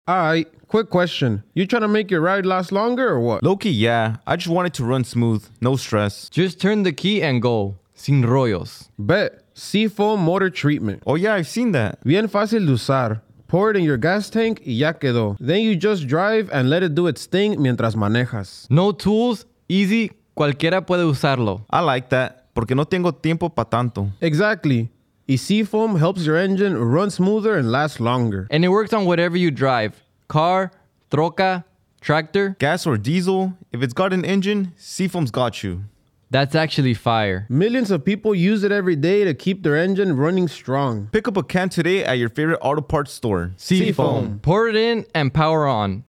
Alright, quick question. You trying to make your ride last longer or what? Low-key, yeah. I just want it to run smooth, no stress. Just turn the key and go. Sin rollos. Bet. Seafoam motor treatment. Oh yeah, I've seen that. Bien fácil de usar. Pour it in your gas tank y ya quedó. Then you just drive and let it do its thing mientras manejas. No tools, easy, cualquiera puede usarlo. I like that, porque no tengo tiempo pa' tanto. Exactly. Y Seafoam helps your engine run smoother and last longer. And it works on whatever you drive. Car, troca, tractor. Gas or diesel, if it's got an engine, Seafoam's got you. That's actually fire. Millions of people use it every day to keep their engine running strong. Pick up a can today at your favorite auto parts store. Seafoam. Pour it in and power on.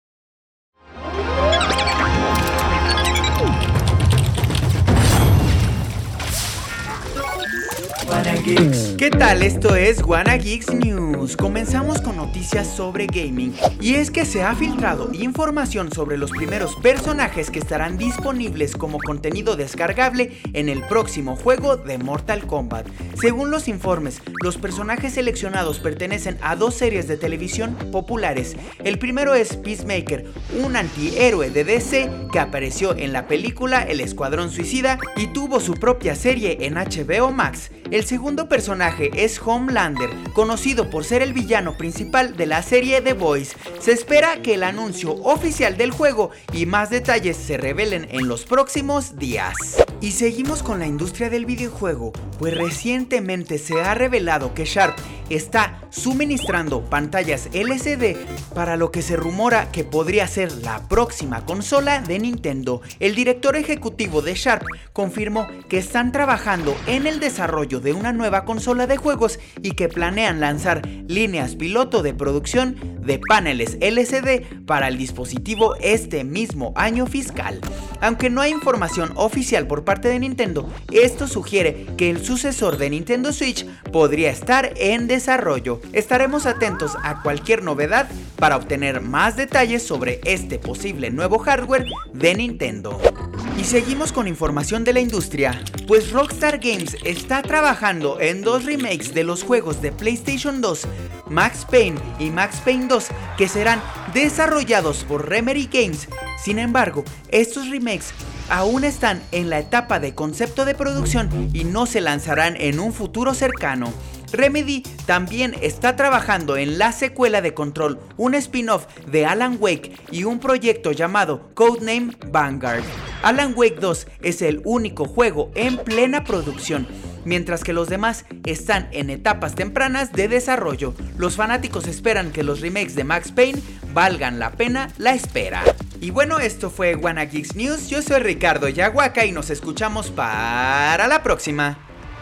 ¿Qué tal? Esto es Wanna Geeks News. Comenzamos con noticias sobre gaming. Y es que se ha filtrado información sobre los primeros personajes que estarán disponibles como contenido descargable en el próximo juego de Mortal Kombat. Según los informes, los personajes seleccionados pertenecen a dos series de televisión populares. El primero es Peacemaker, un antihéroe de DC que apareció en la película El Escuadrón Suicida y tuvo su propia serie en HBO Max. El segundo personaje es Homelander, conocido por ser el villano principal de la serie The Boys. Se espera que el anuncio oficial del juego y más detalles se revelen en los próximos días. Y seguimos con la industria del videojuego, pues recientemente se ha revelado que Sharp está suministrando pantallas LCD para lo que se rumora que podría ser la próxima consola de Nintendo. El director ejecutivo de Sharp confirmó que están trabajando en el desarrollo de una nueva consola de juegos y que planean lanzar líneas piloto de producción de paneles LCD para el dispositivo este mismo año fiscal. Aunque no hay información oficial por parte de Nintendo, esto sugiere que el sucesor de Nintendo Switch podría estar en desarrollo. Estaremos atentos a cualquier novedad para obtener más detalles sobre este posible nuevo hardware de Nintendo. Y seguimos con información de la industria, pues Rockstar Games está trabajando en dos remakes de los juegos de PlayStation 2, Max Payne y Max Payne 2, que serán desarrollados por Remedy Games. Sin embargo, estos remakes aún están en la etapa de concepto de producción y no se lanzarán en un futuro cercano. Remedy también está trabajando en la secuela de Control, un spin-off de Alan Wake y un proyecto llamado Codename Vanguard. Alan Wake 2 es el único juego en plena producción, mientras que los demás están en etapas tempranas de desarrollo. Los fanáticos esperan que los remakes de Max Payne valgan la pena la espera. Y bueno, esto fue Wanna Geeks News. Yo soy Ricardo Yaguaca y nos escuchamos para la próxima.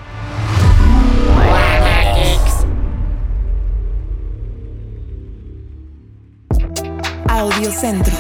Audio Centro.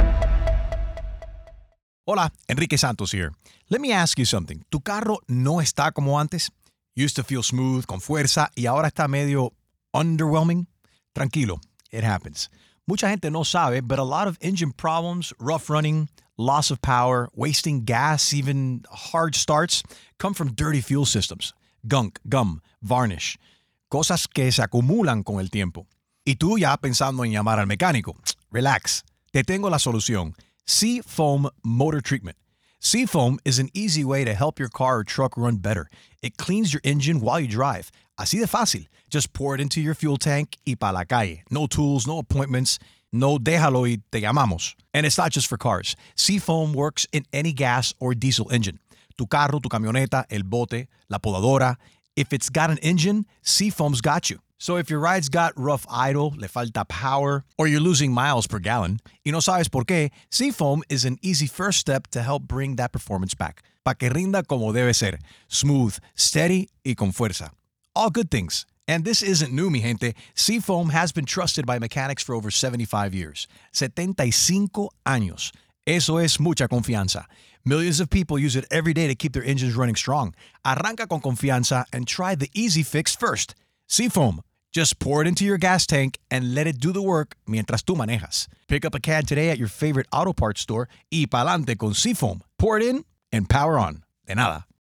Hola, Enrique Santos here. Let me ask you something. ¿Tu carro no está como antes? Used to feel smooth, con fuerza, y ahora está medio underwhelming? Tranquilo, it happens. Mucha gente no sabe, but a lot of engine problems, rough running, loss of power, wasting gas, even hard starts, come from dirty fuel systems. Gunk, gum, varnish. Cosas que se acumulan con el tiempo. Y tú ya pensando en llamar al mecánico. Relax. Te tengo la solución. Seafoam Motor Treatment. Seafoam is an easy way to help your car or truck run better. It cleans your engine while you drive. Así de fácil. Just pour it into your fuel tank y pa' la calle. No tools, no appointments. No déjalo y te llamamos. And it's not just for cars. Seafoam works in any gas or diesel engine. Tu carro, tu camioneta, el bote, la podadora. If it's got an engine, Seafoam's got you. So if your ride's got rough idle, le falta power, or you're losing miles per gallon, y no sabes por qué, Seafoam is an easy first step to help bring that performance back. Pa' que rinda como debe ser. Smooth, steady, y con fuerza. All good things. And this isn't new, mi gente. Seafoam has been trusted by mechanics for over 75 years. 75 años. Eso es mucha confianza. Millions of people use it every day to keep their engines running strong. Arranca con confianza and try the easy fix first. Seafoam. Just pour it into your gas tank and let it do the work mientras tú manejas. Pick up a can today at your favorite auto parts store y pa'lante con Seafoam. Pour it in and power on. De nada.